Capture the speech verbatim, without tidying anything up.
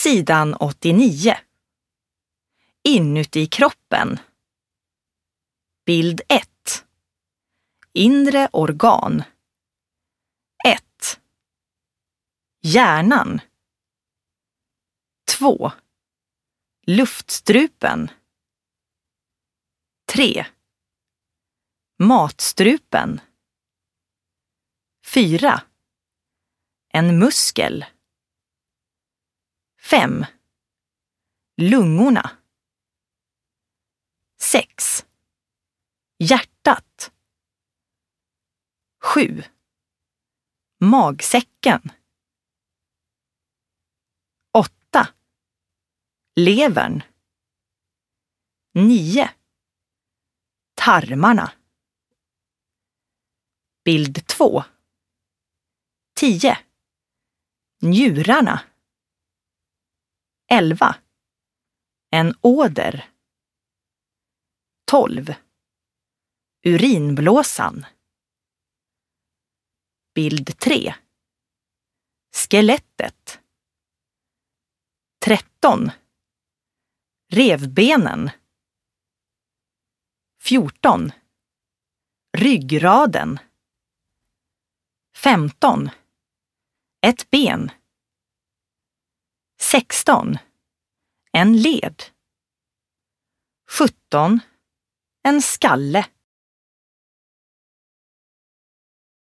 Sidan åttionio. Inuti kroppen. Bild ett. Inre organ. ett. Hjärnan. två. Luftstrupen. tre. Matstrupen. fyra. En muskel. fem. Lungorna. sex. Hjärtat. sju. Magsäcken. åtta. Levern. nio. Tarmarna. Bild två. tio. Njurarna. elva. En åder. tolv. Urinblåsan. Bild tre. Skelettet. tretton. Revbenen. fjorton. Ryggraden. femton. Ett ben. sexton. En led. sjutton. En skalle.